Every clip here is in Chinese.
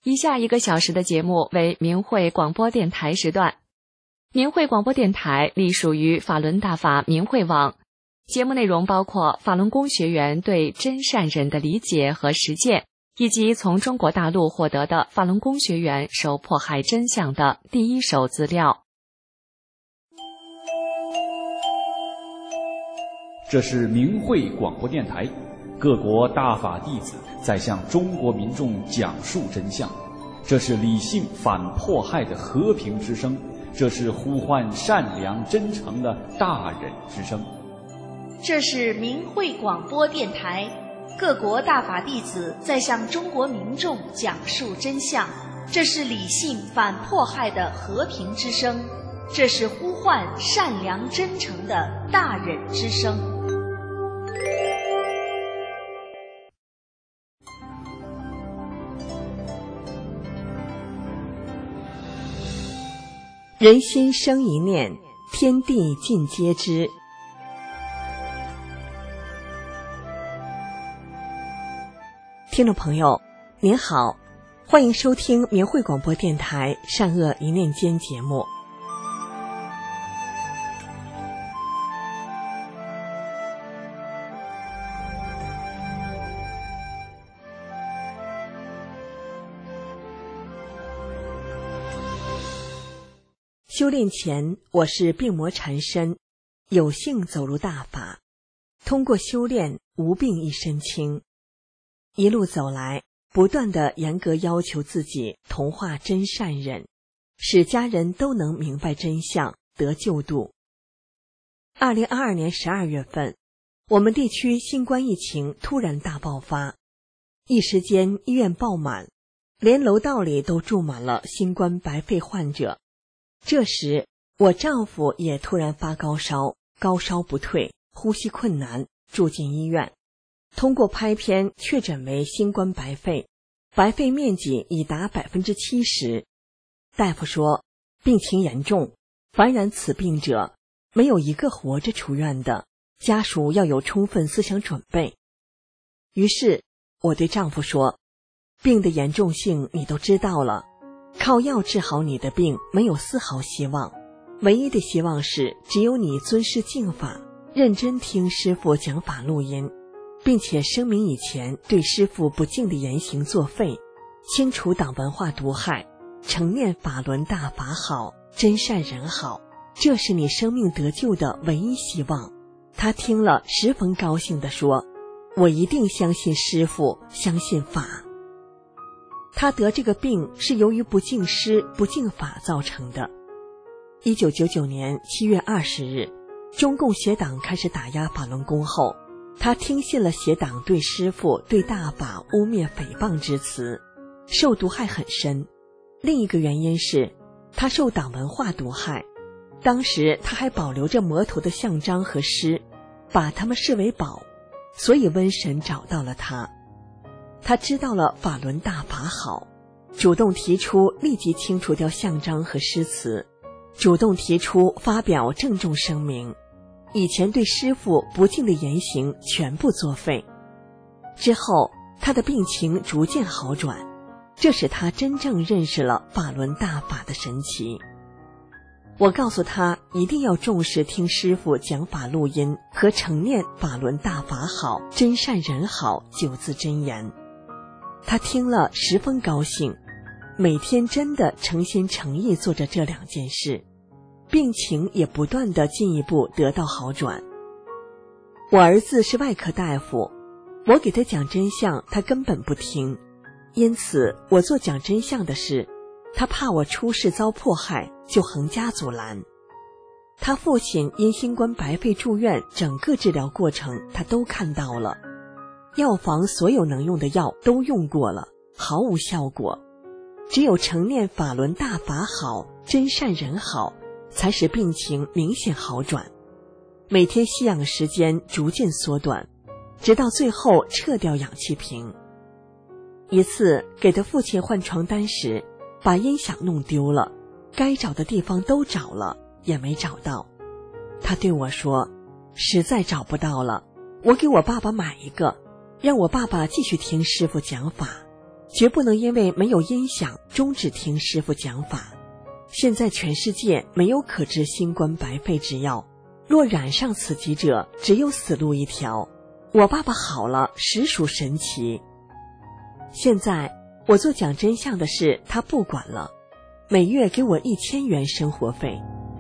以下1个小时的节目为明慧广播电台时段。明慧广播电台隶属于法轮大法明慧网，节目内容包括法轮功学员对真善忍的理解和实践，以及从中国大陆获得的法轮功学员受迫害真相的第一手资料。 这是明慧广播电台，各国大法弟子在向中国民众讲述真相，这是理性反迫害的和平之声，这是呼唤善良真诚的大忍之声。 这是明慧广播电台，各国大法弟子在向中国民众讲述真相，这是理性反迫害的和平之声，这是呼唤善良真诚的大忍之声。 人心生一念，天地尽皆知。听众朋友您好，欢迎收听明慧广播电台善恶一念间节目。修炼前，我是病魔缠身，有幸走入大法，通过修炼，无病一身轻。一路走来，不断地严格要求自己同化真善忍，使家人都能明白真相，得救度。2022年12月份，我们地区新冠疫情突然大爆发，一时间医院爆满，连楼道里都住满了新冠白肺患者。这时，我丈夫也突然发高烧，高烧不退，呼吸困难，住进医院。通过拍片确诊为新冠白肺，白肺面积已达 70%。大夫说，病情严重，凡染此病者，没有一个活着出院的，家属要有充分思想准备。于是，我对丈夫说，病的严重性你都知道了，靠药治好你的病没有丝毫希望，唯一的希望是只有你尊师敬法，认真听师父讲法录音，并且声明以前对师父不敬的言行作废，清除党文化毒害，承念法轮大法好，真善人好，这是你生命得救的唯一希望。他听了十分高兴地说，我一定相信师父，相信法。他得这个病是由于不敬师不敬法造成的。1999年7月20日，中共邪党开始打压法轮功后，他听信了邪党对师父对大法污蔑诽谤之词，受毒害很深。另一个原因是他受党文化毒害，当时他还保留着魔头的像章和诗，把他们视为宝，所以瘟神找到了他。他知道了法轮大法好，主动提出立即清除掉像章和诗词，主动提出发表郑重声明，以前对师父不敬的言行全部作废。之后他的病情逐渐好转，这使他真正认识了法轮大法的神奇。我告诉他一定要重视听师父讲法录音和承念法轮大法好，真善人好9字真言。他听了十分高兴，每天真的诚心诚意做着这2件事，病情也不断地进一步得到好转。我儿子是外科大夫，我给他讲真相，他根本不听，因此我做讲真相的事，他怕我出事遭迫害，就横加阻拦。他父亲因新冠白肺住院，整个治疗过程他都看到了，药房所有能用的药都用过了，毫无效果，只有承念法轮大法好，真善人好，才使病情明显好转。每天吸氧时间逐渐缩短，直到最后撤掉氧气瓶。一次给他父亲换床单时，把音响弄丢了，该找的地方都找了，也没找到。他对我说，实在找不到了，我给我爸爸买一个，让我爸爸继续听师父讲法。 绝不能因为没有音响终止听师傅讲法。现在全世界没有可治新冠白肺之药，若染上此疾者，只有死路一条。我爸爸好了，实属神奇。现在我做讲真相的事他不管了，每月给我1000元生活费。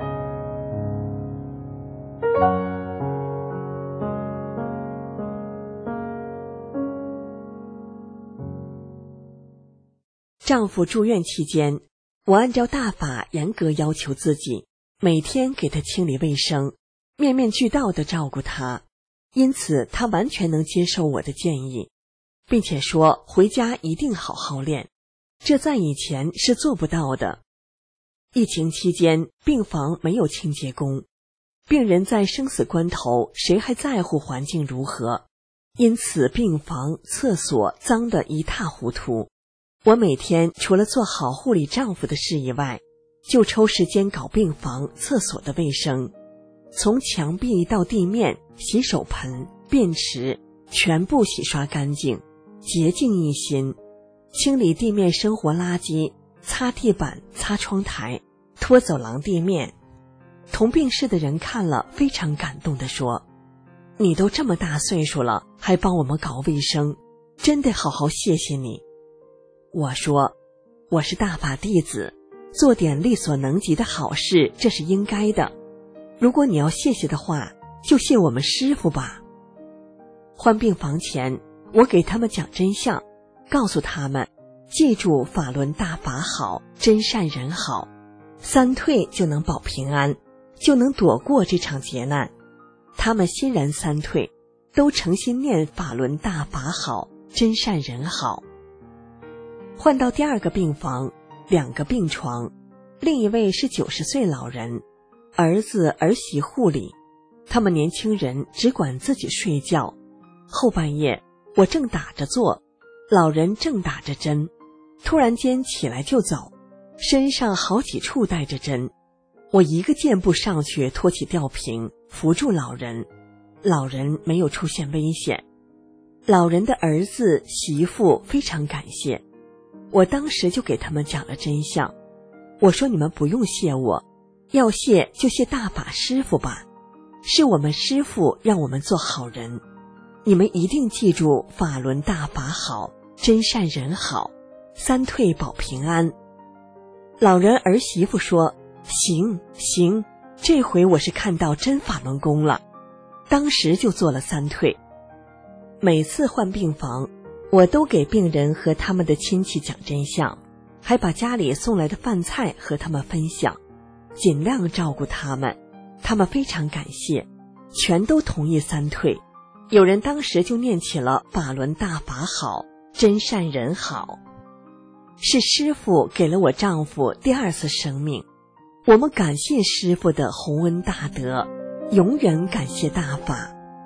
丈夫住院期间，我按照大法严格要求自己，每天给他清理卫生，面面俱到地照顾他，因此他完全能接受我的建议，并且说回家一定好好练，这在以前是做不到的。疫情期间，病房没有清洁工，病人在生死关头，谁还在乎环境如何？因此病房、厕所脏得一塌糊涂。我每天除了做好护理丈夫的事以外，就抽时间搞病房、厕所的卫生，从墙壁到地面、洗手盆、便池全部洗刷干净，洁净一新，清理地面生活垃圾，擦地板、擦窗台，拖走廊地面。同病室的人看了非常感动地说，你都这么大岁数了，还帮我们搞卫生，真得好好谢谢你。我说，我是大法弟子，做点力所能及的好事，这是应该的。如果你要谢谢的话，就谢我们师父吧。换病房前，我给他们讲真相，告诉他们，记住法轮大法好，真善人好，3退就能保平安，就能躲过这场劫难。他们欣然3退，都诚心念法轮大法好，真善人好。换到第2个病房，2个病床，另一位是90岁老人，儿子儿媳护理，他们年轻人只管自己睡觉。后半夜，我正打着坐，老人正打着针，突然间起来就走，身上好几处带着针。我一个箭步上去托起吊瓶，扶住老人，老人没有出现危险。老人的儿子媳妇非常感谢，我当时就给他们讲了真相。我说，你们不用谢我，要谢就谢大法师父吧，是我们师父让我们做好人，你们一定记住法轮大法好，真善人好，3退保平安。老人儿媳妇说，行，这回我是看到真法轮功了，当时就做了3退。每次换病房，我都给病人和他们的亲戚讲真相，还把家里送来的饭菜和他们分享，尽量照顾他们。他们非常感谢，全都同意3退。有人当时就念起了法轮大法好，真善人好。是师父给了我丈夫第2次生命，我们感谢师父的宏恩大德，永远感谢大法。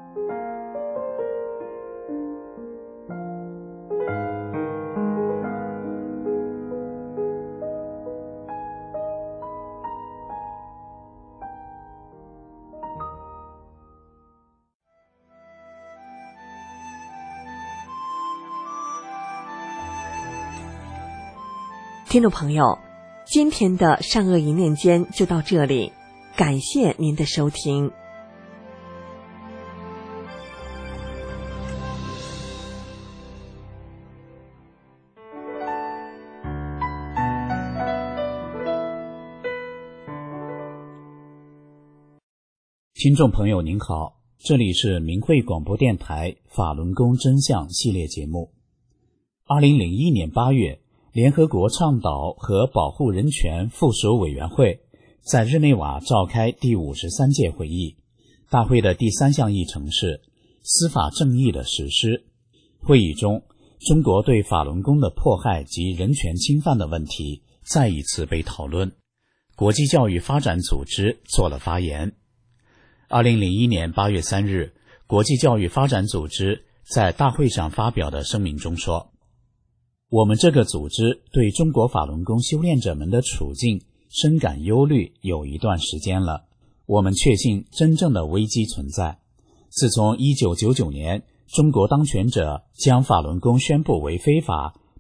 听众朋友，今天的善恶一念间就到这里，感谢您的收听。 听众朋友您好，这里是明慧广播电台法轮功真相系列节目。2001年8月，联合国倡导和保护人权附属委员会在日内瓦召开第53届会议，大会的第3项议程是司法正义的实施。会议中，中国对法轮功的迫害及人权侵犯的问题再一次被讨论。国际教育发展组织做了发言。2001年8月3日，国际教育发展组织在大会上发表的声明中说，我们这个组织对中国法轮功修炼者们的处境深感忧虑有一段时间了。我们确信真正的危机存在。自从1999年中国当权者将法轮功宣布为非法，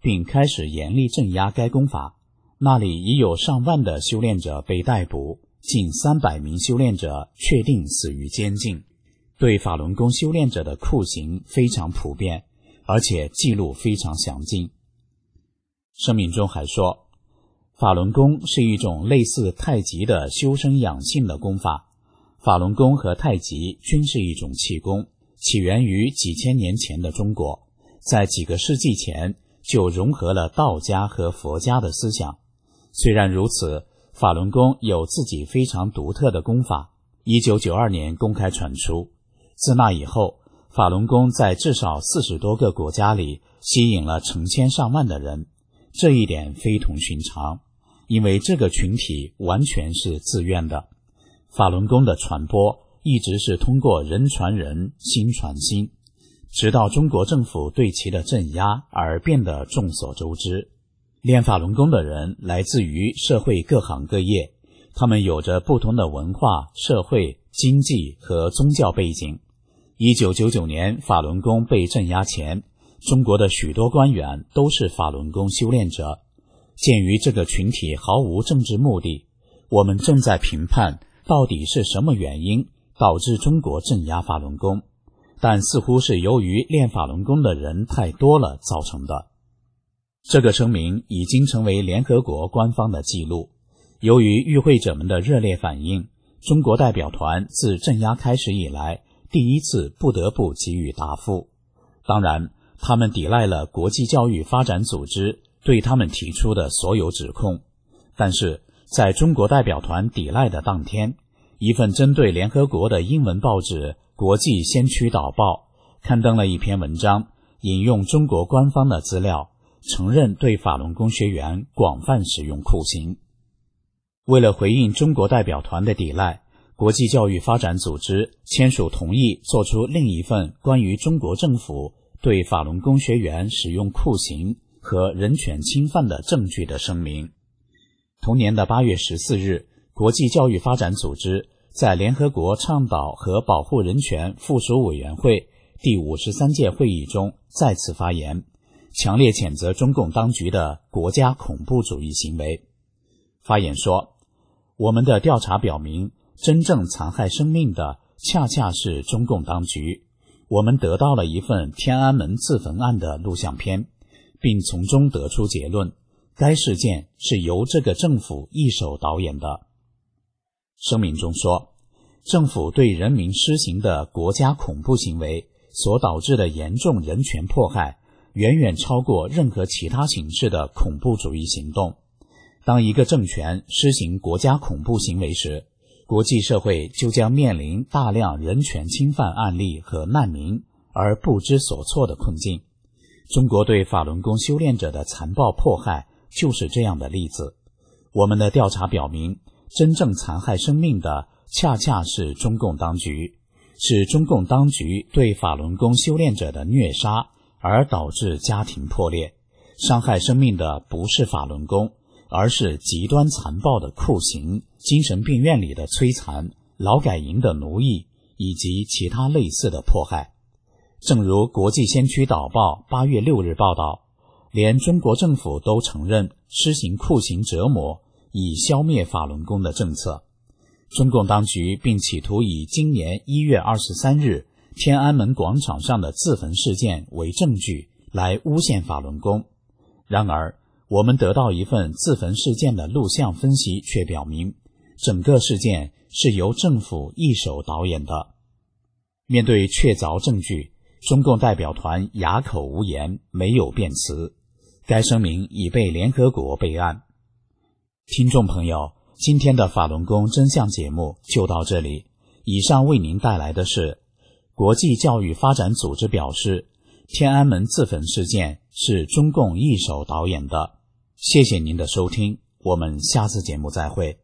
并开始严厉镇压该公法。那里已有上万的修炼者被逮捕，近300名修炼者确定死于监禁。对法轮功修炼者的酷刑非常普遍，而且记录非常详尽。声明中还说，法轮功是一种类似太极的修身养性的功法。法轮功和太极均是一种气功，起源于几千年前的中国，在几个世纪前就融合了道家和佛家的思想。虽然如此，法轮功有自己非常独特的功法，1992年公开传出。自那以后，法轮功在至少40多个国家里吸引了成千上万的人，这一点非同寻常，因为这个群体完全是自愿的。法轮功的传播一直是通过人传人，心传心，直到中国政府对其的镇压而变得众所周知。练法轮功的人来自于社会各行各业，他们有着不同的文化、社会、经济和宗教背景。1999年法轮功被镇压前，中国的许多官员都是法轮功修炼者。鉴于这个群体毫无政治目的，我们正在评判到底是什么原因导致中国镇压法轮功，但似乎是由于练法轮功的人太多了造成的。这个声明已经成为联合国官方的记录。由于与会者们的热烈反应，中国代表团自镇压开始以来第一次不得不给予答复。当然，他们抵赖了国际教育发展组织对他们提出的所有指控。但是在中国代表团抵赖的当天，一份针对联合国的英文报纸《国际先驱导报》刊登了一篇文章，引用中国官方的资料，承认对法轮功学员广泛使用酷刑。为了回应中国代表团的抵赖，国际教育发展组织签署同意做出另一份关于中国政府对法轮功学员使用酷刑和人权侵犯的证据的声明。同年的8月14日，国际教育发展组织在联合国倡导和保护人权附属委员会第53届会议中再次发言，强烈谴责中共当局的国家恐怖主义行为。发言说，我们的调查表明，真正残害生命的恰恰是中共当局。我们得到了一份天安门自焚案的录像片，并从中得出结论，该事件是由这个政府一手导演的。声明中说，政府对人民施行的国家恐怖行为所导致的严重人权迫害，远远超过任何其他形式的恐怖主义行动。当一个政权施行国家恐怖行为时，国际社会就将面临大量人权侵犯案例和难民而不知所措的困境。中国对法轮功修炼者的残暴迫害就是这样的例子。我们的调查表明，真正残害生命的恰恰是中共当局，是中共当局对法轮功修炼者的虐杀而导致家庭破裂。伤害生命的不是法轮功，而是极端残暴的酷刑、精神病院里的摧残、劳改营的奴役以及其他类似的迫害。正如国际先驱导报8月6日报道，连中国政府都承认施行酷刑折磨以消灭法轮功的政策。中共当局并企图以今年1月23日天安门广场上的自焚事件为证据来诬陷法轮功。然而，我们得到一份自焚事件的录像分析却表明，整个事件是由政府一手导演的。面对确凿证据，中共代表团哑口无言，没有辩词。该声明已被联合国备案。听众朋友，今天的法轮功真相节目就到这里。以上为您带来的是国际教育发展组织表示，天安门自焚事件是中共一手导演的。谢谢您的收听，我们下次节目再会。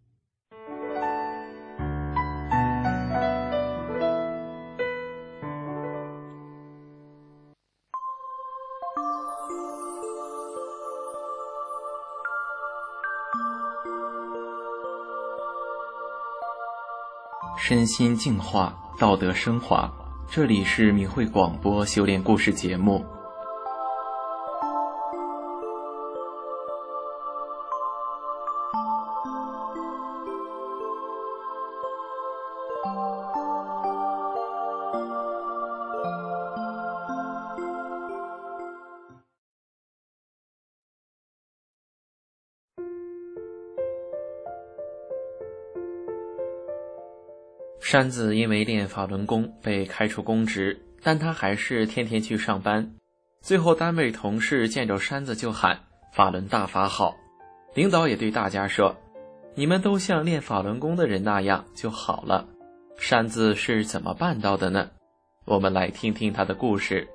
身心净化，道德升华。这里是明慧广播修炼故事节目。 山子因为练法轮功被开除公职，但他还是天天去上班。最后单位同事见着山子就喊法轮大法好，领导也对大家说，你们都像练法轮功的人那样就好了。山子是怎么办到的呢？我们来听听他的故事。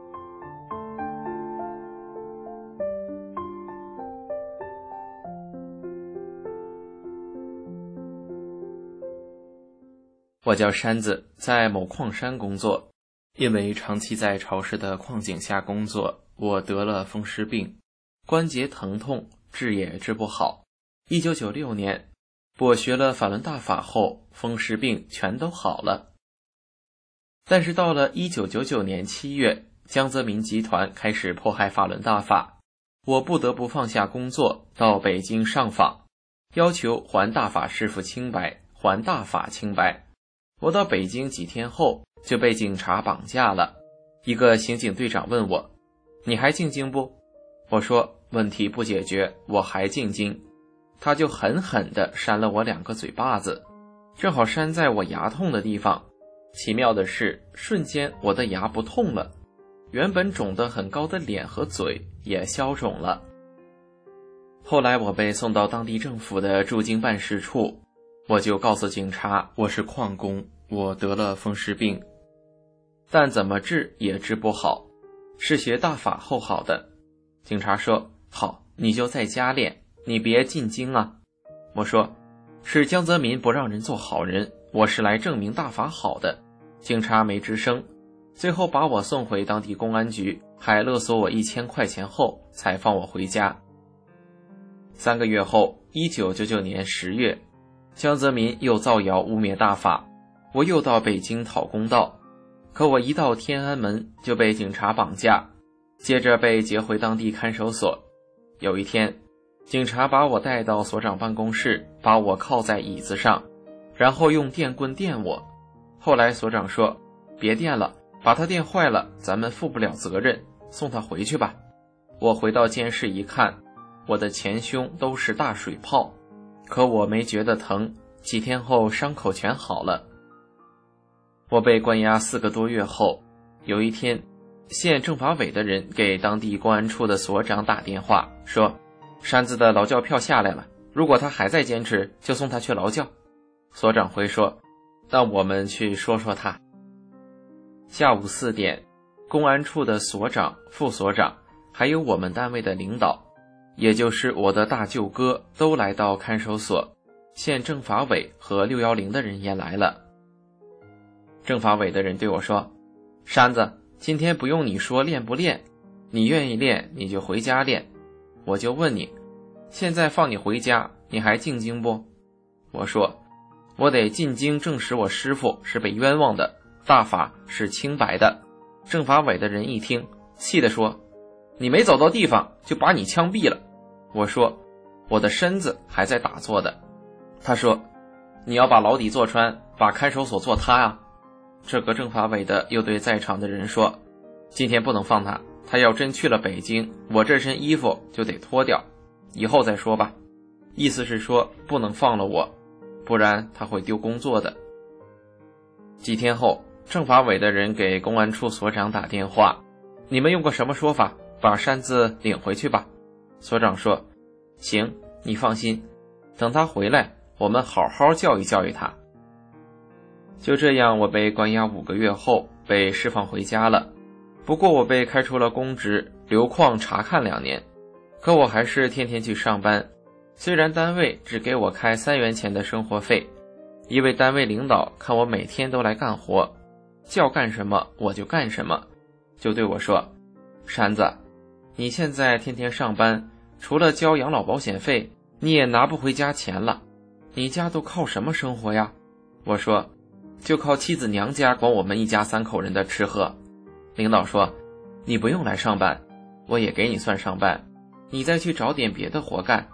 我叫山子，在某矿山工作。因为长期在潮湿的矿井下工作，我得了风湿病，关节疼痛，治也治不好。1996年，我学了法轮大法后，风湿病全都好了。但是到了1999年7月，江泽民集团开始迫害法轮大法，我不得不放下工作，到北京上访，要求还大法师父清白，还大法清白。我到北京几天后就被警察绑架了。一个刑警队长问我，你还进京不？我说问题不解决，我还进京。他就狠狠地扇了我2个嘴巴子，正好扇在我牙痛的地方。奇妙的是，瞬间我的牙不痛了，原本肿得很高的脸和嘴也消肿了。后来我被送到当地政府的驻京办事处，我就告诉警察我是矿工，我得了风湿病，但怎么治也治不好，是学大法后好的。警察说，好，你就在家练，你别进京啊。我说，是江泽民不让人做好人，我是来证明大法好的。警察没吱声，最后把我送回当地公安局，还勒索我1000块钱后才放我回家。3个月后，1999年10月，江泽民又造谣污蔑大法，我又到北京讨公道。可我一到天安门就被警察绑架，接着被劫回当地看守所。有一天，警察把我带到所长办公室，把我靠在椅子上，然后用电棍电我。后来所长说，别电了，把他电坏了，咱们负不了责任，送他回去吧。我回到监室一看，我的前胸都是大水泡，可我没觉得疼，几天后伤口全好了。我被关押4个多月后，有一天，县政法委的人给当地公安处的所长打电话，说山子的劳教票下来了，如果他还在坚持，就送他去劳教。所长回说，让我们去说说他。下午4点，公安处的所长、副所长，还有我们单位的领导，也就是我的大舅哥，都来到看守所，县政法委和610的人也来了。政法委的人对我说，山子，今天不用你说练不练，你愿意练你就回家练。我就问你，现在放你回家，你还进京不？我说，我得进京证实我师父是被冤枉的，大法是清白的。政法委的人一听，气地说，你没走到地方就把你枪毙了。我说，我的身子还在打坐的。他说，你要把牢底坐穿，把看守所坐塌啊。这个政法委的又对在场的人说，今天不能放他，他要真去了北京，我这身衣服就得脱掉，以后再说吧。意思是说不能放了我，不然他会丢工作的。几天后，政法委的人给公安处所长打电话，你们用个什么说法，把山子领回去吧。所长说，行，你放心，等他回来，我们好好教育教育他。就这样，我被关押5个月后被释放回家了。不过我被开除了公职，留矿查看2年，可我还是天天去上班。虽然单位只给我开3元钱的生活费，一位单位领导看我每天都来干活，叫干什么我就干什么，就对我说，山子，你现在天天上班，除了交养老保险费，你也拿不回家钱了，你家都靠什么生活呀？我说，就靠妻子娘家管我们一家3口人的吃喝。领导说，你不用来上班，我也给你算上班，你再去找点别的活干，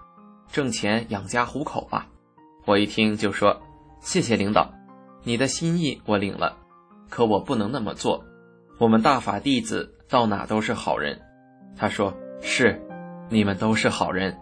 挣钱养家糊口吧。我一听就说，谢谢领导，你的心意我领了，可我不能那么做，我们大法弟子到哪都是好人。他说，是，你们都是好人。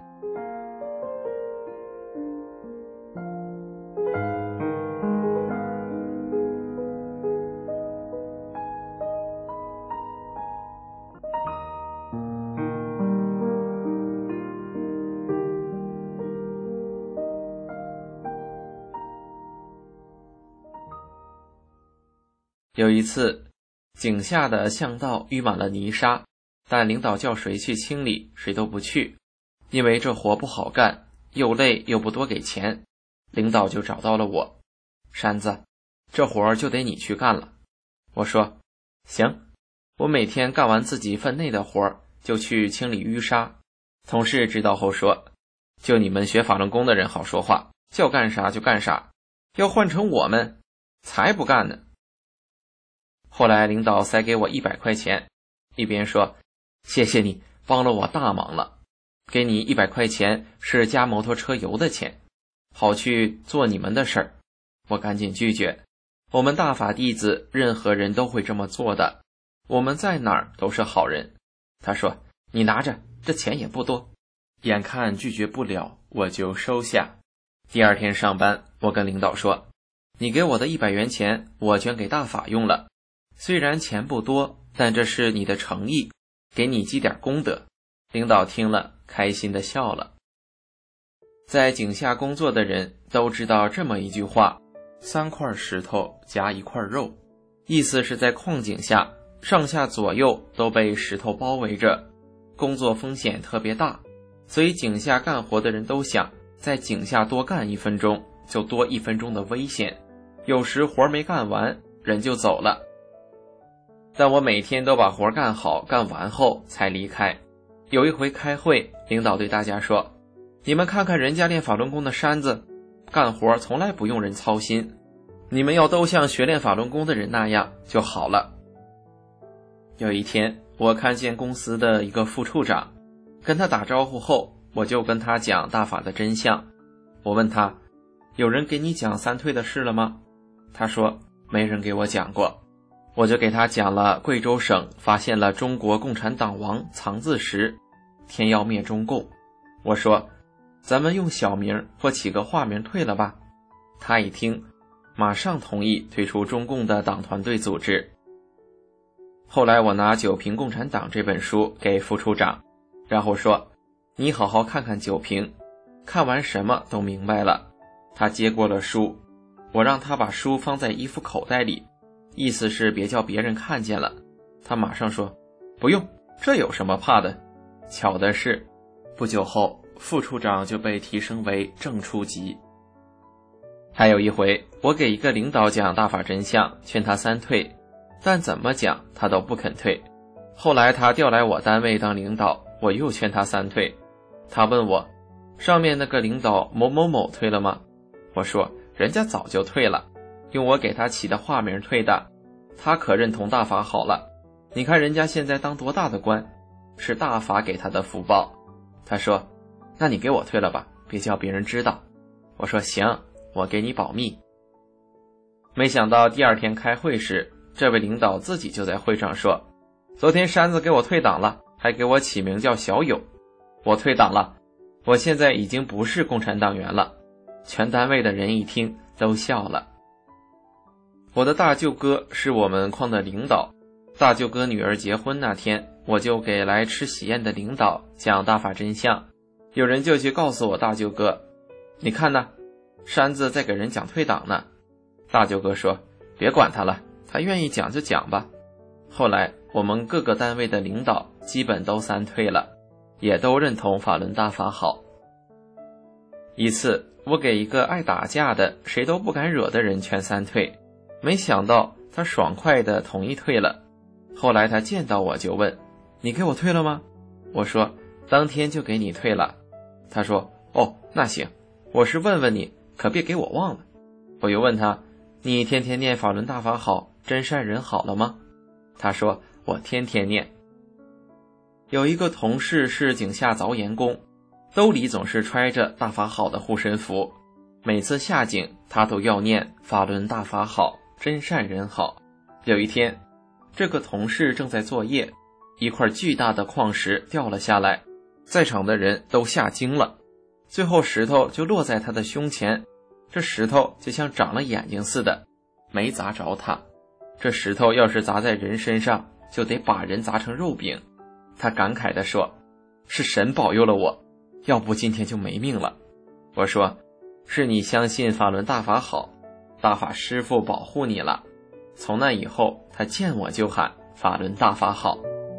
有一次，井下的巷道淤满了泥沙，但领导叫谁去清理，谁都不去，因为这活不好干，又累又不多给钱。领导就找到了我，山子，这活就得你去干了。我说，行，我每天干完自己分内的活，就去清理淤沙。同事知道后说，就你们学法轮功的人好说话，叫干啥就干啥，要换成我们，才不干呢。后来领导塞给我100块钱，一边说，谢谢你帮了我大忙了，给你100块钱是加摩托车油的钱，好去做你们的事儿。我赶紧拒绝，我们大法弟子任何人都会这么做的，我们在哪儿都是好人。他说，你拿着，这钱也不多。眼看拒绝不了，我就收下。第二天上班，我跟领导说，你给我的100元钱我捐给大法用了，虽然钱不多，但这是你的诚意，给你积点功德。领导听了开心地笑了。在井下工作的人都知道这么一句话，3块石头夹1块肉，意思是在矿井下上下左右都被石头包围着，工作风险特别大，所以井下干活的人都想在井下多干1分钟就多1分钟的危险，有时活没干完人就走了。但我每天都把活干好干完后才离开。有一回开会，领导对大家说，你们看看人家练法轮功的山子，干活从来不用人操心，你们要都像学练法轮功的人那样就好了。有一天，我看见公司的一个副处长，跟他打招呼后，我就跟他讲大法的真相。我问他，有人给你讲3退的事了吗？他说，没人给我讲过。我就给他讲了贵州省发现了中国共产党王藏字石，天要灭中共。我说，咱们用小名或起个化名退了吧。他一听，马上同意退出中共的党团队组织。后来我拿《九评共产党》这本书给副处长，然后说，你好好看看九评，看完什么都明白了。他接过了书，我让他把书放在衣服口袋里，意思是别叫别人看见了。他马上说，不用，这有什么怕的。巧的是，不久后副处长就被提升为正处级。还有一回，我给一个领导讲大法真相，劝他3退，但怎么讲他都不肯退。后来他调来我单位当领导，我又劝他3退。他问我，上面那个领导某某某退了吗？我说，人家早就退了，用我给他起的化名退的，他可认同大法好了，你看人家现在当多大的官，是大法给他的福报。他说，那你给我退了吧，别叫别人知道。我说，行，我给你保密。没想到第二天开会时，这位领导自己就在会上说，昨天山子给我退党了，还给我起名叫小友。我退党了，我现在已经不是共产党员了。全单位的人一听都笑了。我的大舅哥是我们矿的领导，大舅哥女儿结婚那天，我就给来吃喜宴的领导讲大法真相。有人就去告诉我大舅哥，你看呢，山子在给人讲退党呢。大舅哥说，别管他了，他愿意讲就讲吧。后来我们各个单位的领导基本都3退了，也都认同法轮大法好。一次我给一个爱打架的谁都不敢惹的人劝3退，没想到他爽快地同意退了。后来他见到我就问，你给我退了吗？我说，当天就给你退了。他说，哦，那行，我是问问你，可别给我忘了。我又问他，你天天念法轮大法好，真善人好了吗？他说，我天天念。有一个同事是井下凿岩工， 兜里总是揣着大法好的护身符，每次下井他都要念法轮大法好，真善人好。有一天，这个同事正在作业，一块巨大的矿石掉了下来，在场的人都吓惊了。最后石头就落在他的胸前，这石头就像长了眼睛似的，没砸着他。这石头要是砸在人身上，就得把人砸成肉饼。他感慨地说，是神保佑了我，要不今天就没命了。我说，是你相信法轮大法好，大法师父保护你了。从那以后，他见我就喊法轮大法好。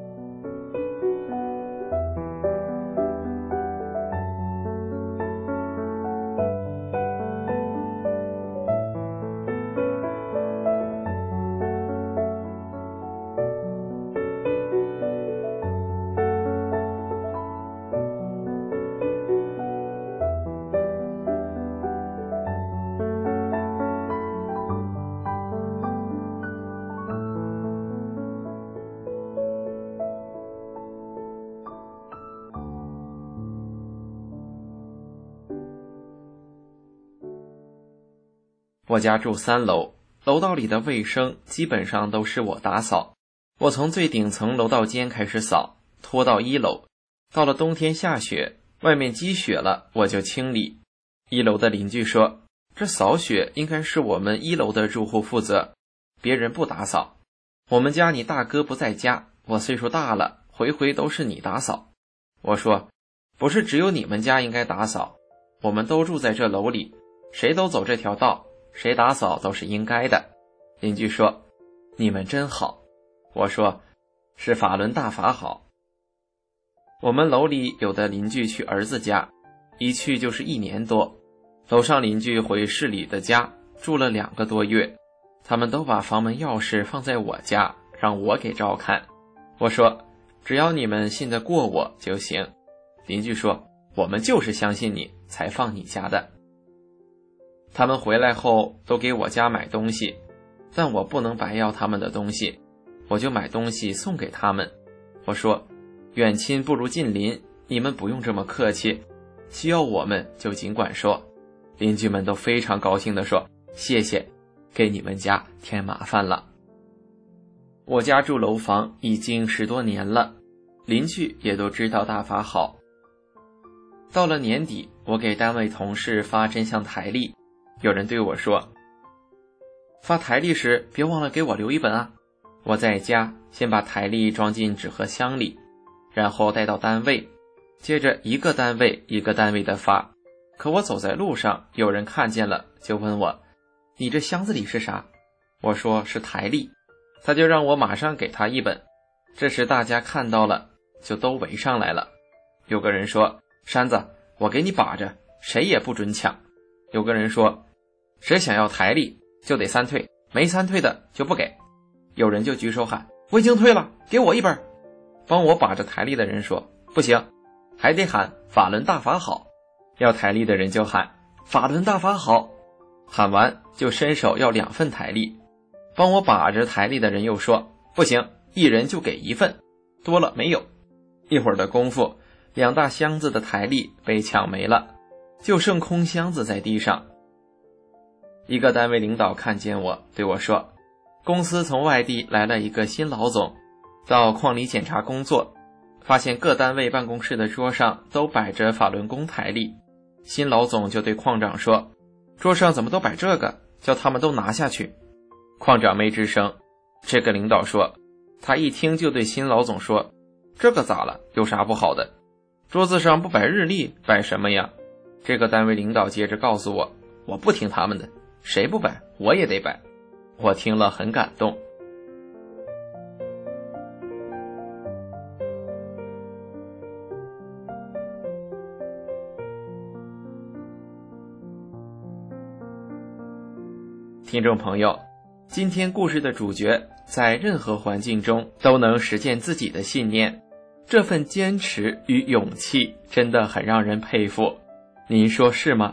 我家住3楼，楼道里的卫生基本上都是我打扫。我从最顶层楼道间开始扫，拖到1楼。到了冬天下雪，外面积雪了，我就清理。1楼的邻居说，这扫雪应该是我们1楼的住户负责，别人不打扫。我们家你大哥不在家，我岁数大了，回回都是你打扫。我说，不是只有你们家应该打扫，我们都住在这楼里，谁都走这条道，谁打扫都是应该的。邻居说，你们真好。我说，是法轮大法好。我们楼里有的邻居去儿子家，一去就是1年多。楼上邻居回市里的家，住了2个多月，他们都把房门钥匙放在我家，让我给照看。我说，只要你们信得过我就行。邻居说，我们就是相信你才放你家的。他们回来后都给我家买东西，但我不能白要他们的东西，我就买东西送给他们。我说，远亲不如近邻，你们不用这么客气，需要我们就尽管说。邻居们都非常高兴地说，谢谢，给你们家添麻烦了。我家住楼房已经10多年了，邻居也都知道大法好。到了年底，我给单位同事发真相台历，有人对我说，发台历时别忘了给我留一本啊。我在家先把台历装进纸盒箱里，然后带到单位，接着一个单位一个单位的发。可我走在路上，有人看见了，就问我，你这箱子里是啥？我说是台历，他就让我马上给他一本。这时大家看到了，就都围上来了。有个人说，山子，我给你把着，谁也不准抢。有个人说，谁想要台历就得3退，没3退的就不给。有人就举手喊，我已经退了，给我一本。帮我把着台历的人说，不行，还得喊法轮大法好。要台历的人就喊法轮大法好，喊完就伸手要2份台历。帮我把着台历的人又说，不行，一人就给1份，多了没有。一会儿的功夫，2大箱子的台历被抢没了，就剩空箱子在地上。一个单位领导看见我，对我说，公司从外地来了一个新老总，到矿里检查工作，发现各单位办公室的桌上都摆着法轮功台历。新老总就对矿长说，桌上怎么都摆这个，叫他们都拿下去。矿长没吱声。这个领导说，他一听就对新老总说，这个咋了，有啥不好的？桌子上不摆日历，摆什么呀？这个单位领导接着告诉我，我不听他们的，谁不摆我也得摆。我听了很感动。听众朋友，今天故事的主角在任何环境中都能实现自己的信念，这份坚持与勇气真的很让人佩服，您说是吗？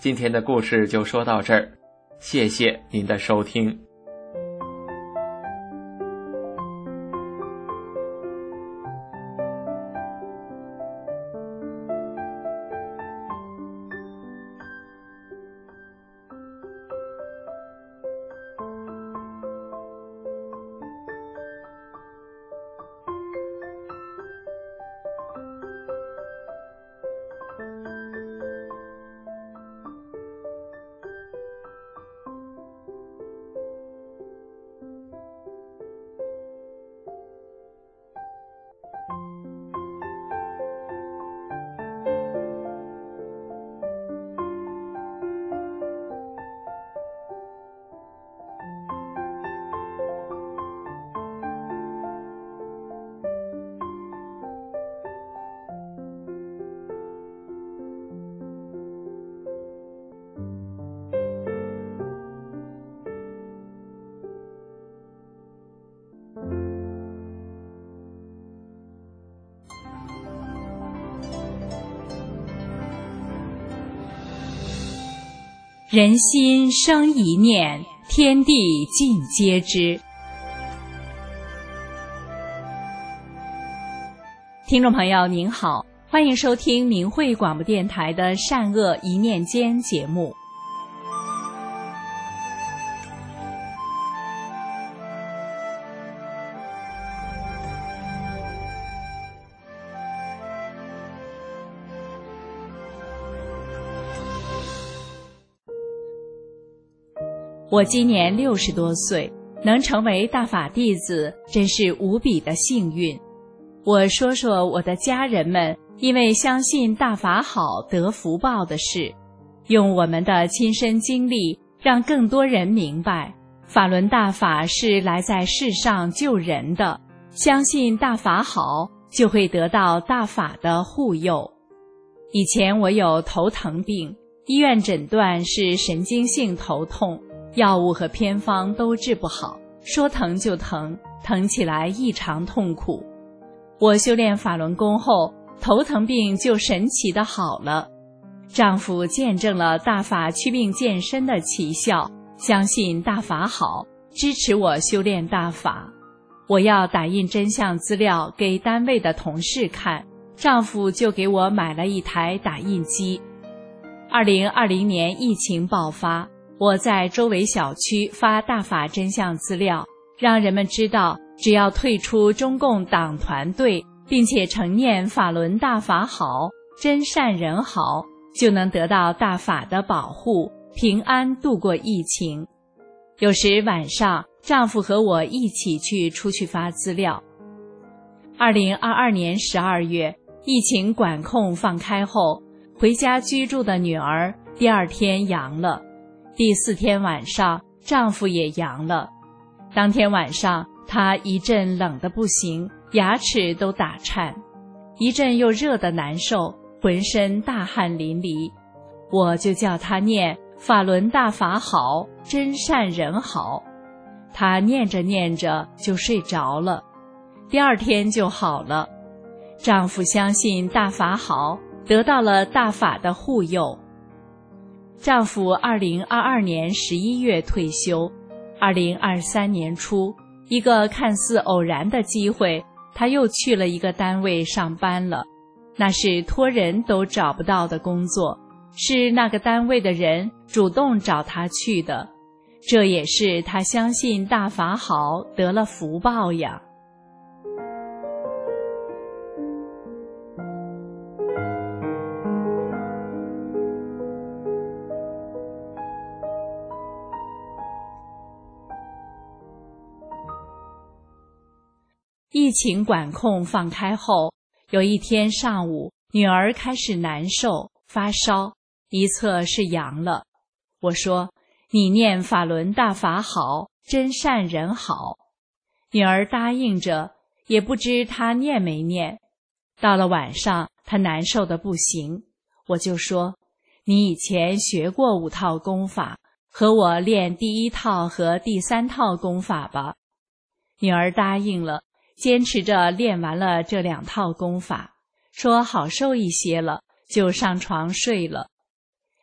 今天的故事就说到这儿，谢谢您的收听。 人心生一念，天地尽皆知。听众朋友您好，欢迎收听明慧广播电台的善恶一念间节目。我今年60多岁，能成为大法弟子，真是无比的幸运。我说说我的家人们因为相信大法好得福报的事，用我们的亲身经历，让更多人明白，法轮大法是来在世上救人的，相信大法好，就会得到大法的护佑。以前我有头疼病，医院诊断是神经性头痛，药物和偏方都治不好，说疼就疼，疼起来异常痛苦。我修炼法轮功后，头疼病就神奇的好了。丈夫见证了大法祛病健身的奇效，相信大法好，支持我修炼大法。我要打印真相资料给单位的同事看，丈夫就给我买了一台打印机。2020年疫情爆发，我在周围小区发大法真相资料，让人们知道，只要退出中共党团队，并且承念法轮大法好，真善人好，就能得到大法的保护，平安度过疫情。有时晚上，丈夫和我一起出去发资料。2022年12月，疫情管控放开后，回家居住的女儿第2天阳了，第4天晚上，丈夫也阳了。当天晚上，她一阵冷得不行，牙齿都打颤，一阵又热得难受，浑身大汗淋漓。我就叫她念法轮大法好，真善人好。她念着念着就睡着了，第2天就好了。丈夫相信大法好，得到了大法的护佑。丈夫2022年11月退休，2023年初，一个看似偶然的机会，他又去了一个单位上班了。那是托人都找不到的工作，是那个单位的人主动找他去的。这也是他相信大法好，得了福报呀。疫情管控放开后，有一天上午，女儿开始难受，发烧，一测是阳了。我说，你念法轮大法好，真善人好。女儿答应着，也不知她念没念。到了晚上，她难受得不行，我就说，你以前学过5套功法，和我练第1套和第3套功法吧。女儿答应了，坚持着练完了这2套功法，说好受一些了，就上床睡了。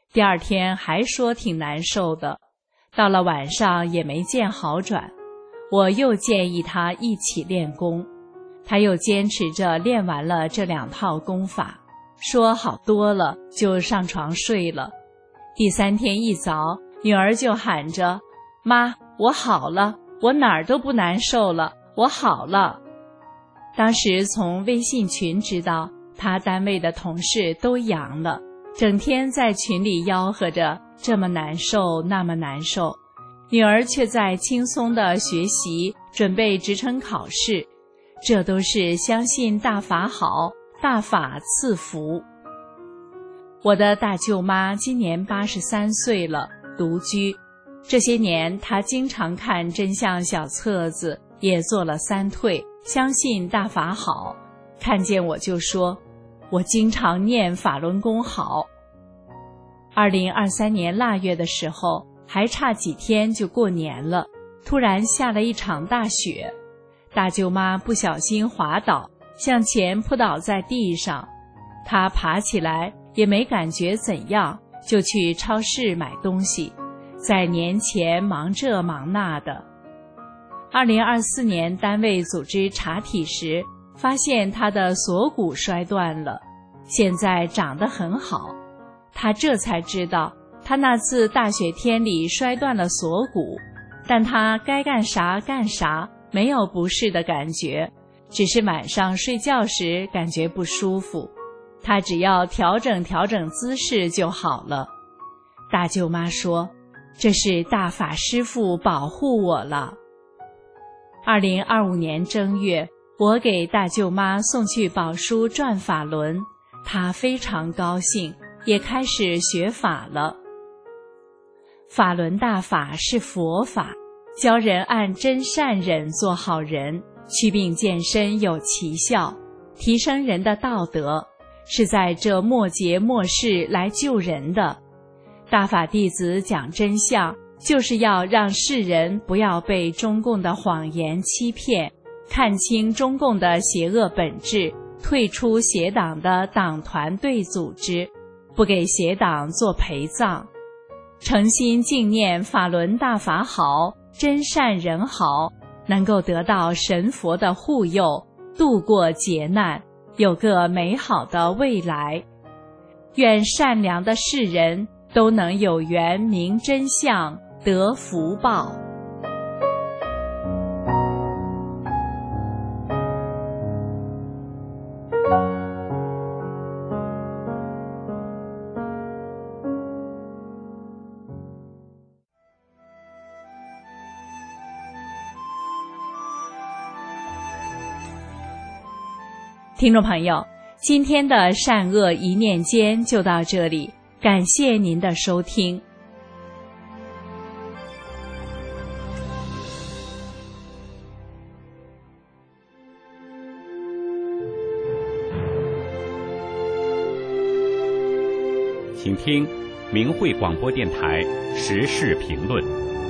第二天还说挺难受的，到了晚上也没见好转。我又建议他一起练功，他又坚持着练完了这2套功法，说好多了，就上床睡了。第3天一早，女儿就喊着：“妈，我好了，我哪儿都不难受了，我好了。”当时从微信群知道，他单位的同事都阳了，整天在群里吆喝着这么难受那么难受，女儿却在轻松地学习，准备职称考试。这都是相信大法好，大法赐福。我的大舅妈今年83岁了，独居。这些年她经常看真相小册子，也做了3退，相信大法好。看见我就说，我经常念法轮功好。2023年腊月的时候，还差几天就过年了，突然下了一场大雪，大舅妈不小心滑倒，向前扑倒在地上。她爬起来也没感觉怎样，就去超市买东西，在年前忙这忙那的。2024年单位组织查体时，发现她的锁骨摔断了，现在长得很好。她这才知道，她那次大雪天里摔断了锁骨，但她该干啥干啥，没有不适的感觉，只是晚上睡觉时感觉不舒服，她只要调整调整姿势就好了。大舅妈说，这是大法师父保护我了。2025年正月，我给大舅妈送去宝书转法轮，她非常高兴，也开始学法了。法轮大法是佛法，教人按真善忍做好人，祛病健身有奇效，提升人的道德，是在这末节末世来救人的。大法弟子讲真相，就是要让世人不要被中共的谎言欺骗，看清中共的邪恶本质，退出邪党的党团队组织，不给邪党做陪葬，诚心敬念法轮大法好，真善人好，能够得到神佛的护佑，度过劫难，有个美好的未来。愿善良的世人都能有缘明真相，得福报。听众朋友，今天的善恶一念间就到这里，感谢您的收听。 请听明慧广播电台时事评论。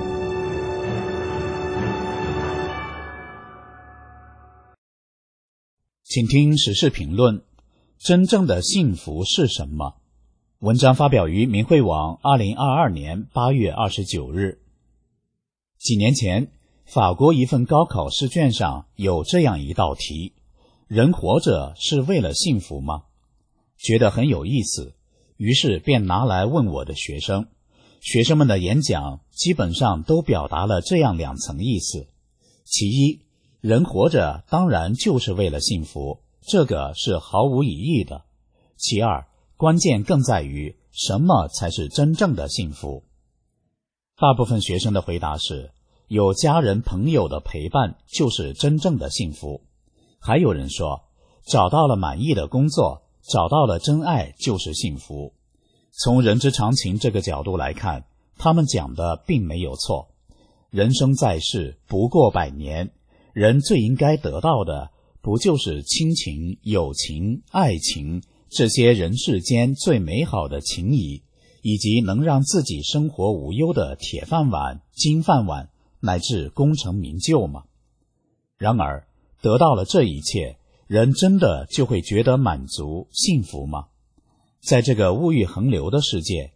请听时事评论：真正的幸福是什么？文章发表于明慧网2022年8月29日。几年前，法国一份高考试卷上有这样一道题：人活着是为了幸福吗？觉得很有意思，于是便拿来问我的学生。学生们的演讲基本上都表达了这样2层意思：其一，人活着当然就是为了幸福，这个是毫无疑义的。其二，关键更在于什么才是真正的幸福。大部分学生的回答是，有家人朋友的陪伴就是真正的幸福。还有人说，找到了满意的工作，找到了真爱就是幸福。从人之常情这个角度来看，他们讲的并没有错。人生在世不过100年，人最应该得到的不就是亲情、友情、爱情，这些人世间最美好的情谊，以及能让自己生活无忧的铁饭碗、金饭碗，乃至功成名就吗？然而，得到了这一切，人真的就会觉得满足、幸福吗？在这个物欲横流的世界，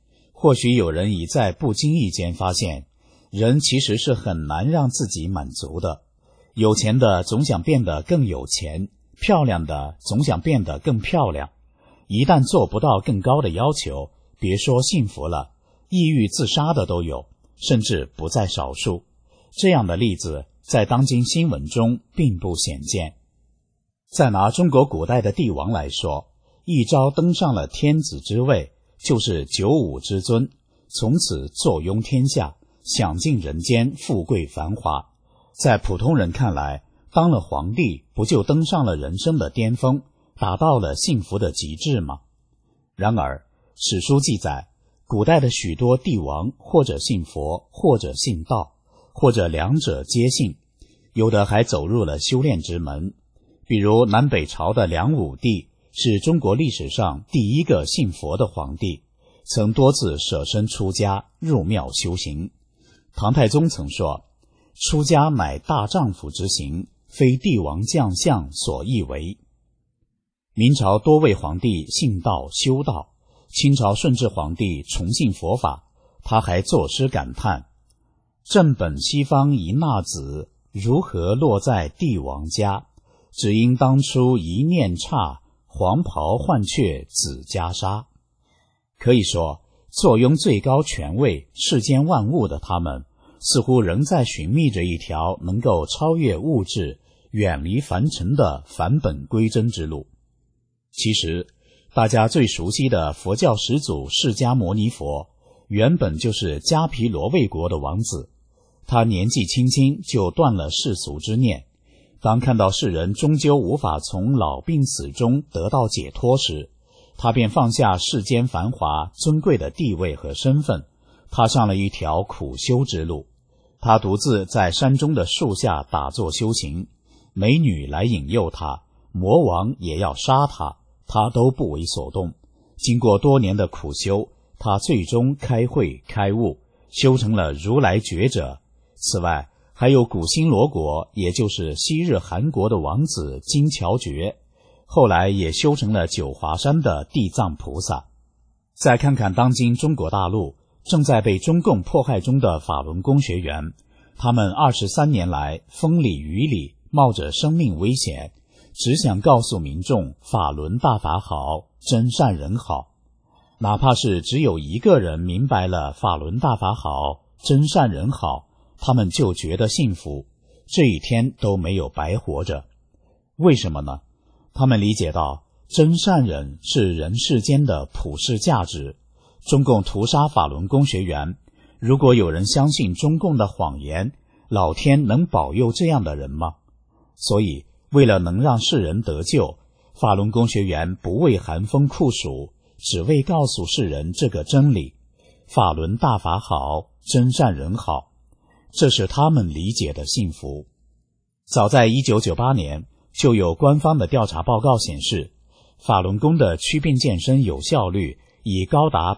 或许有人已在不经意间发现，人其实是很难让自己满足的。有钱的总想变得更有钱，漂亮的总想变得更漂亮。一旦做不到更高的要求，别说幸福了，抑郁自杀的都有，甚至不在少数。这样的例子在当今新闻中并不鲜见。再拿中国古代的帝王来说，一朝登上了天子之位，就是九五之尊，从此坐拥天下，享尽人间富贵繁华。在普通人看来，当了皇帝不就登上了人生的巅峰，达到了幸福的极致吗？然而史书记载，古代的许多帝王或者信佛，或者信道，或者两者皆信，有的还走入了修炼之门。比如南北朝的梁武帝是中国历史上第一个信佛的皇帝，曾多次舍身出家，入庙修行。唐太宗曾说，出家乃大丈夫之行，非帝王将相所易为。明朝多位皇帝信道修道，清朝顺治皇帝崇信佛法，他还作诗感叹，正本西方一纳子，如何落在帝王家？只因当初一念差，黄袍换却紫袈裟。可以说，坐拥最高权位、世间万物的他们，似乎仍在寻觅着一条能够超越物质、远离凡尘的返本归真之路。其实，大家最熟悉的佛教始祖释迦牟尼佛，原本就是迦毗罗卫国的王子。他年纪轻轻就断了世俗之念，当看到世人终究无法从老病死中得到解脱时，他便放下世间繁华尊贵的地位和身份，踏上了一条苦修之路。他独自在山中的树下打坐修行，美女来引诱他，魔王也要杀他，他都不为所动。经过多年的苦修，他最终开慧开悟，修成了如来觉者。此外，还有古新罗国，也就是昔日韩国的王子金乔觉，后来也修成了九华山的地藏菩萨。再看看当今中国大陆正在被中共迫害中的法轮功学员，他们23年来风里雨里，冒着生命危险，只想告诉民众法轮大法好，真善人好。哪怕是只有一个人明白了法轮大法好，真善人好，他们就觉得幸福，这一天都没有白活着。为什么呢？他们理解到真善忍是人世间的普世价值。中共屠杀法轮功学员，如果有人相信中共的谎言，老天能保佑这样的人吗？所以为了能让世人得救，法轮功学员不畏寒风酷暑，只为告诉世人这个真理：法轮大法好，真善人好。这是他们理解的幸福。早在1998年，就有官方的调查报告显示，法轮功的祛病健身有效率已高达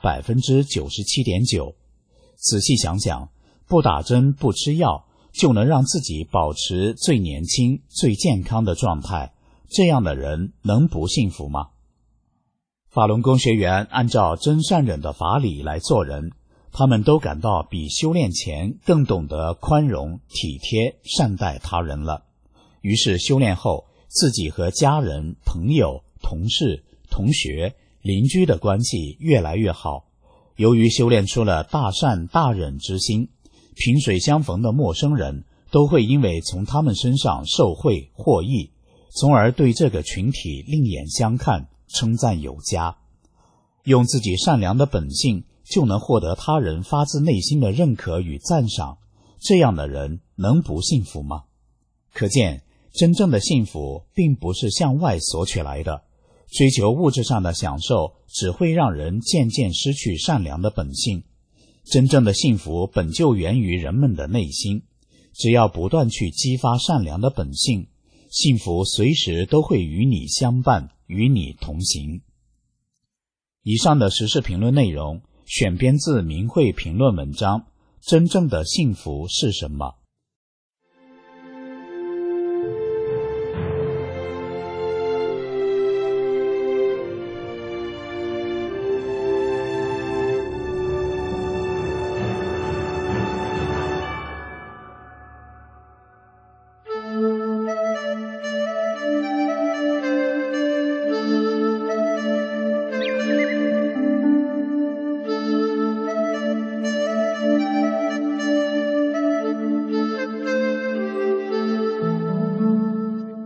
97.9%。 仔细想想，不打针不吃药就能让自己保持最年轻最健康的状态，这样的人能不幸福吗？法轮功学员按照真善忍的法理来做人，他们都感到比修炼前更懂得宽容体贴善待他人了。于是修炼后，自己和家人朋友同事同学邻居的关系越来越好。由于修炼出了大善大忍之心，萍水相逢的陌生人都会因为从他们身上受惠获益，从而对这个群体另眼相看，称赞有加。用自己善良的本性就能获得他人发自内心的认可与赞赏，这样的人能不幸福吗？可见真正的幸福并不是向外索取来的，追求物质上的享受只会让人渐渐失去善良的本性。真正的幸福本就源于人们的内心，只要不断去激发善良的本性，幸福随时都会与你相伴，与你同行。以上的时事评论内容选编自明慧评论文章《真正的幸福是什么》。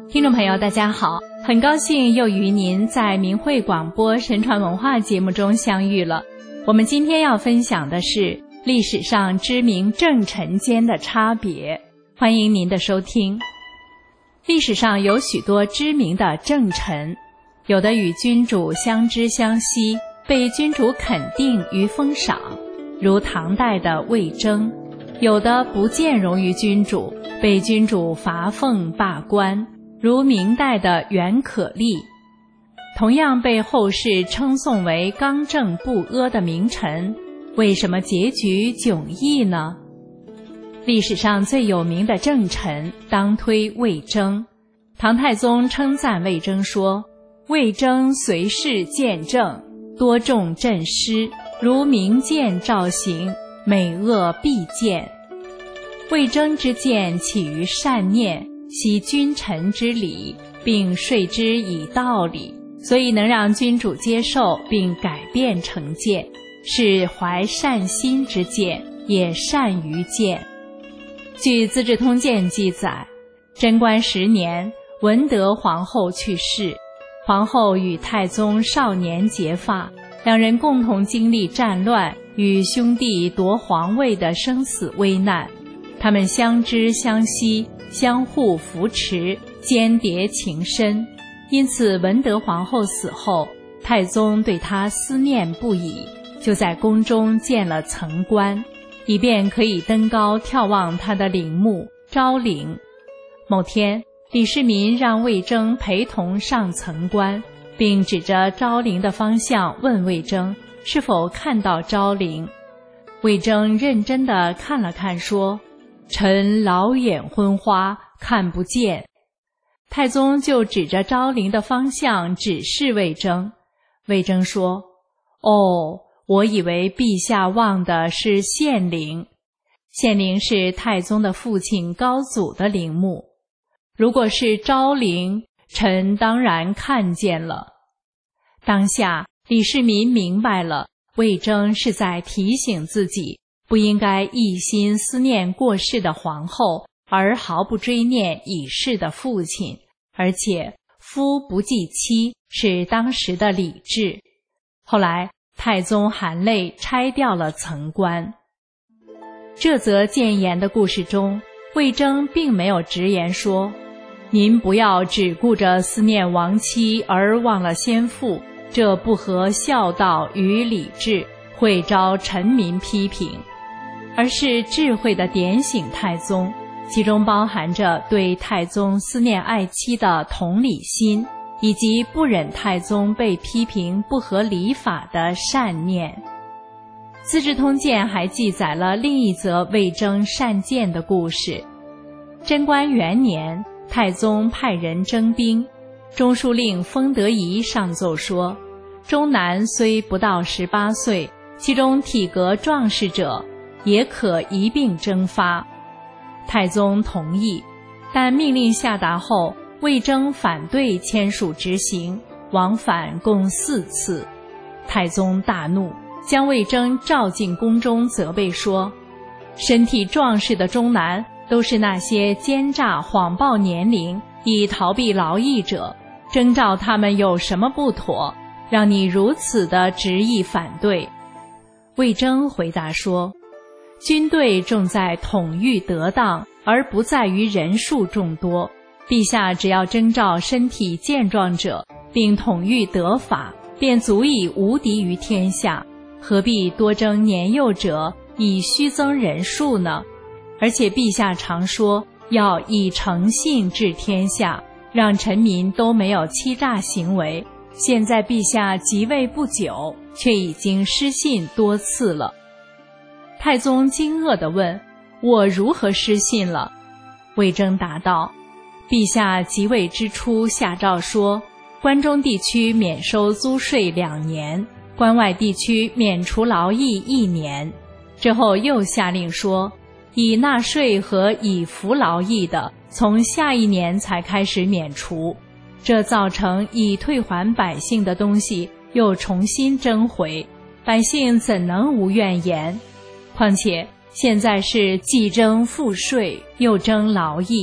听众朋友大家好，很高兴又与您在明慧广播神传文化节目中相遇了。我们今天要分享的是历史上知名政臣间的差别，欢迎您的收听。历史上有许多知名的政臣，有的与君主相知相惜，被君主肯定与封赏，如唐代的魏征；有的不见容于君主，被君主罚俸罢官，如明代的袁可立。同样被后世称颂为刚正不阿的名臣，为什么结局迥异呢？历史上最有名的政臣当推魏征。唐太宗称赞魏征说：魏征随事见政，多重朕师，如明鉴照行，美恶必见。魏征之见起于善念，习君臣之礼，并说之以道理，所以能让君主接受并改变成见，是怀善心之见，也善于见。据《资治通鉴》记载，贞观10年，文德皇后去世，皇后与太宗少年结发，两人共同经历战乱与兄弟夺皇位的生死危难，他们相知相惜，相互扶持，间谍情深。因此文德皇后死后，太宗对她思念不已，就在宫中建了层棺，以便可以登高眺望她的陵墓昭陵。某天，李世民让魏征陪同上层棺，并指着昭陵的方向问魏征是否看到昭陵。魏征认真地看了看，说：臣老眼昏花，看不见。太宗就指着昭陵的方向指示魏征。魏征说：哦，我以为陛下望的是献陵。献陵是太宗的父亲高祖的陵墓。如果是昭陵，臣当然看见了。当下李世民明白了，魏征是在提醒自己不应该一心思念过世的皇后，而毫不追念已逝的父亲，而且夫不继妻是当时的礼制。后来太宗含泪拆掉了层棺。这则谏言的故事中，魏征并没有直言说：您不要只顾着思念亡妻而忘了先父，这不合孝道与礼制，会招臣民批评，而是智慧地点醒太宗，其中包含着对太宗思念爱妻的同理心，以及不忍太宗被批评不合礼法的善念。《资治通鉴》还记载了另一则魏征善谏的故事。贞观元年，太宗派人征兵，中书令封德仪上奏说，中男虽不到18岁，其中体格壮实者，也可一并征发。太宗同意，但命令下达后，魏征反对签署执行，往返共4次。太宗大怒，将魏征召进宫中，责备说：身体壮实的中男都是那些奸诈谎报年龄以逃避劳役者，征召他们有什么不妥，让你如此的执意反对？魏征回答说：军队重在统御得当，而不在于人数众多。陛下只要征召身体健壮者，并统御得法，便足以无敌于天下，何必多征年幼者以虚增人数呢？而且陛下常说要以诚信治天下，让臣民都没有欺诈行为，现在陛下即位不久，却已经失信多次了。太宗惊愕地问：我如何失信了？魏征答道：陛下即位之初下诏说，关中地区免收租税2年，关外地区免除劳役1年。之后又下令说，已纳税和已服劳役的，从下一年才开始免除。这造成已退还百姓的东西又重新征回，百姓怎能无怨言？况且现在是既征赋税又征劳役，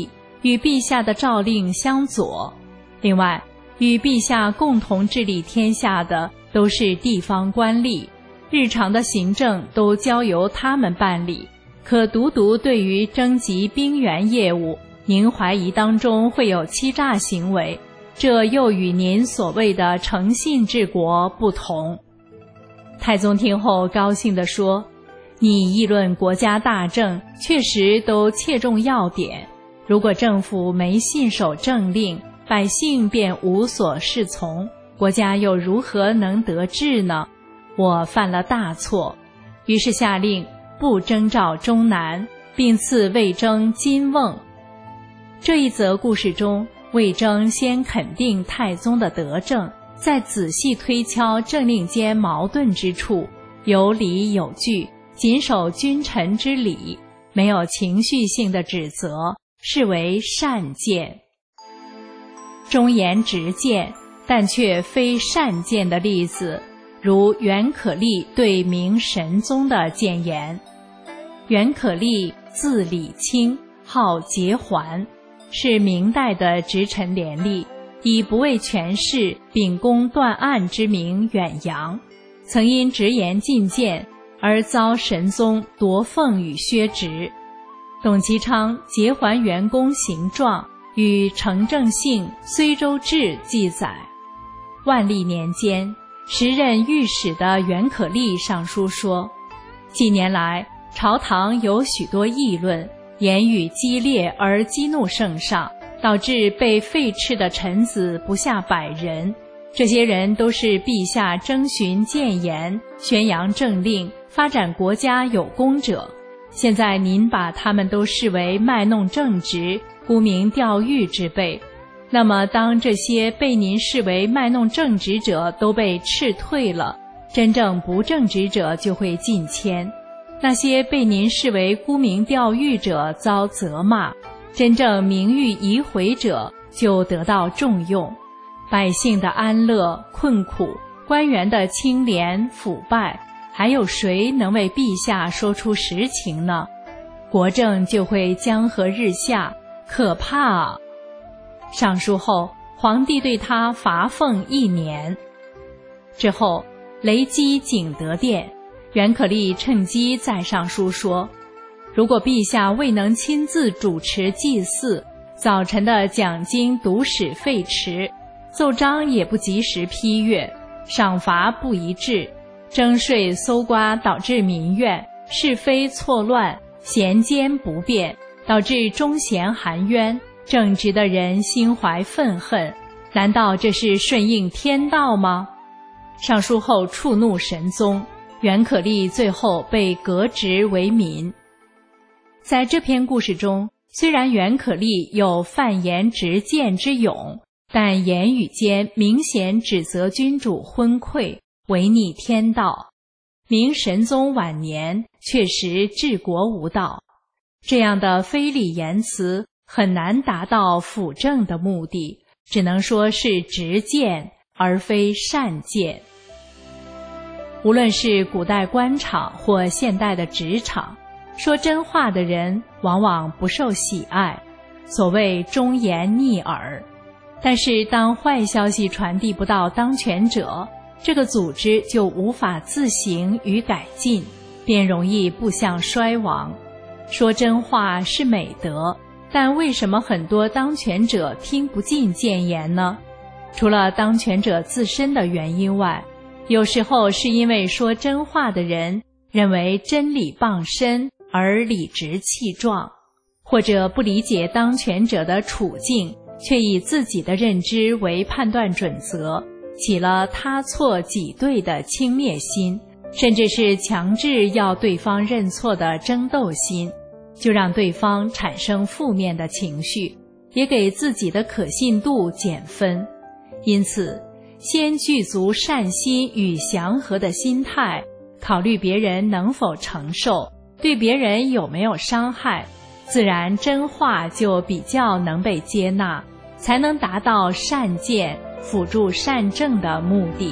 与陛下的诏令相左。另外，与陛下共同治理天下的都是地方官吏，日常的行政都交由他们办理，可独独对于征集兵员业务，您怀疑当中会有欺诈行为，这又与您所谓的诚信治国不同。太宗听后高兴地说，你议论国家大政，确实都切中要点。如果政府没信守政令，百姓便无所适从，国家又如何能得志呢？我犯了大错，于是下令不征召中南，并赐魏征金瓮。这一则故事中，魏征先肯定太宗的德政，再仔细推敲政令间矛盾之处，有理有据，谨守君臣之礼，没有情绪性的指责，视为善谏。忠言直谏，但却非善谏的例子，如袁可立对明神宗的谏言。袁可立字礼清，号节环，是明代的直臣廉吏，以不畏权势，秉公断案之名远扬，曾因直言进谏而遭神宗夺俸与削职。董其昌《节环元公行状》与程正信《睢州志》记载，万历年间，时任御史的袁可立上书说，近年来朝堂有许多议论，言语激烈而激怒圣上，导致被废斥的臣子不下100人。这些人都是陛下征询谏言、宣扬政令、发展国家有功者。现在您把他们都视为卖弄正直、沽名钓誉之辈，那么当这些被您视为卖弄正直者都被斥退了，真正不正直者就会进迁，那些被您视为沽名钓誉者遭责骂，真正名誉移回者就得到重用，百姓的安乐困苦，官员的清廉腐败，还有谁能为陛下说出实情呢？国政就会江河日下，可怕啊！上书后，皇帝对他罚俸1年。之后，雷击景德殿，袁可立趁机再上书说，如果陛下未能亲自主持祭祀，早晨的讲经读史废弛，奏章也不及时批阅，赏罚不一致，征税搜刮导致民怨，是非错乱，咸奸不变，导致忠贤含冤，正直的人心怀愤恨，难道这是顺应天道吗？上书后触怒神宗，袁可立最后被革职为民。在这篇故事中，虽然袁可立有犯言直谏之勇，但言语间明显指责君主昏聩，违逆天道。明神宗晚年确实治国无道，这样的非礼言辞很难达到辅政的目的，只能说是直谏而非善谏。无论是古代官场或现代的职场，说真话的人往往不受喜爱，所谓忠言逆耳。但是当坏消息传递不到当权者，这个组织就无法自省与改进，便容易步向衰亡。说真话是美德，但为什么很多当权者听不进谏言呢？除了当权者自身的原因外，有时候是因为说真话的人认为真理傍身而理直气壮，或者不理解当权者的处境，却以自己的认知为判断准则，起了他错己对的轻蔑心，甚至是强制要对方认错的争斗心，就让对方产生负面的情绪，也给自己的可信度减分。因此，先具足善心与祥和的心态，考虑别人能否承受，对别人有没有伤害，自然真话就比较能被接纳，才能达到善谏、辅助善政的目的。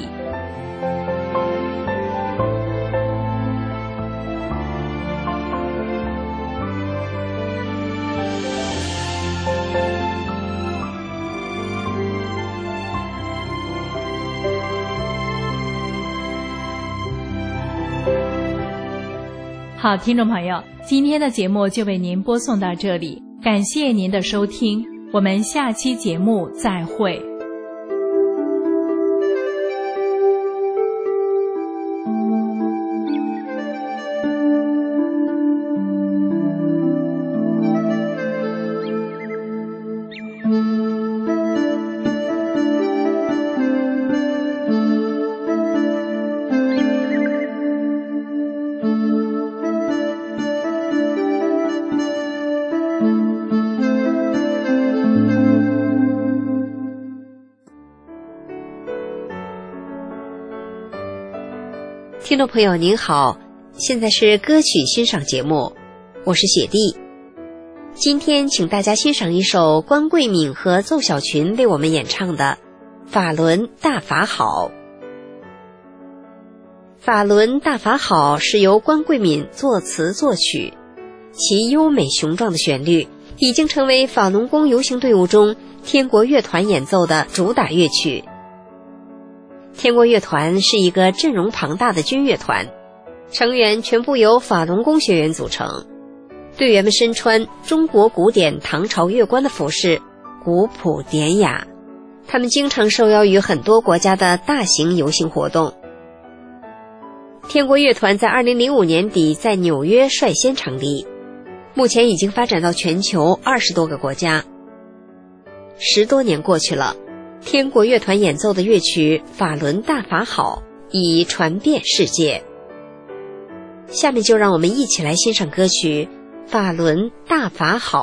好，听众朋友，今天的节目就为您播送到这里，感谢您的收听，我们下期节目再会。 听众朋友您好，现在是歌曲欣赏节目，我是雪莉。今天请大家欣赏一首关桂敏和奏小群为我们演唱的《法轮大法好》。法轮大法好是由关桂敏作词作曲，其优美雄壮的旋律已经成为法轮功游行队伍中天国乐团演奏的主打乐曲。天国乐团是一个阵容庞大的军乐团，成员全部由法轮功学员组成，队员们身穿中国古典唐朝乐官的服饰，古朴典雅。他们经常受邀于很多国家的大型游行活动。天国乐团在2005年底在纽约率先成立，目前已经发展到全球20多个国家。10多年过去了，天国乐团演奏的乐曲《法轮大法好》已传遍世界。下面就让我们一起来欣赏歌曲《法轮大法好》。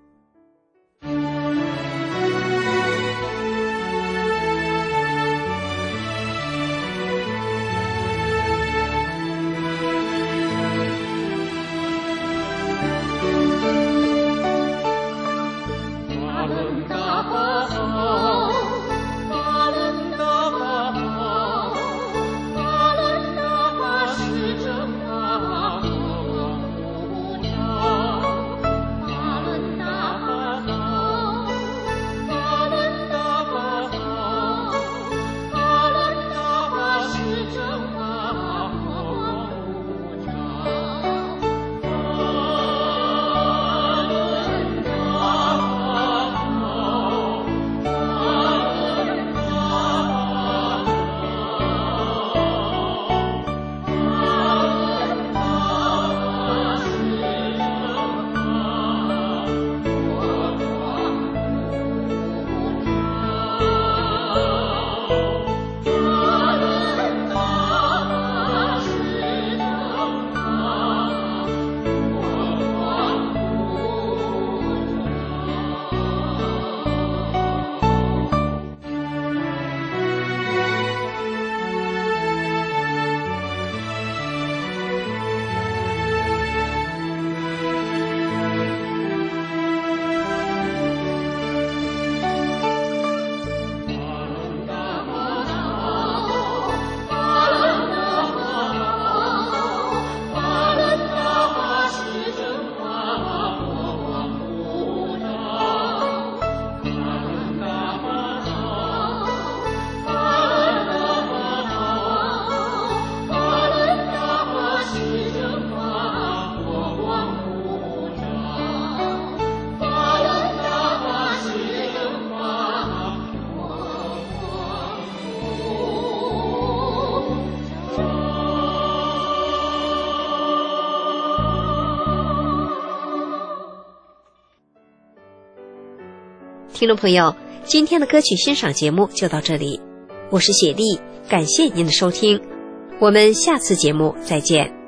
听众朋友，今天的歌曲欣赏节目就到这里，我是雪莉，感谢您的收听，我们下次节目再见。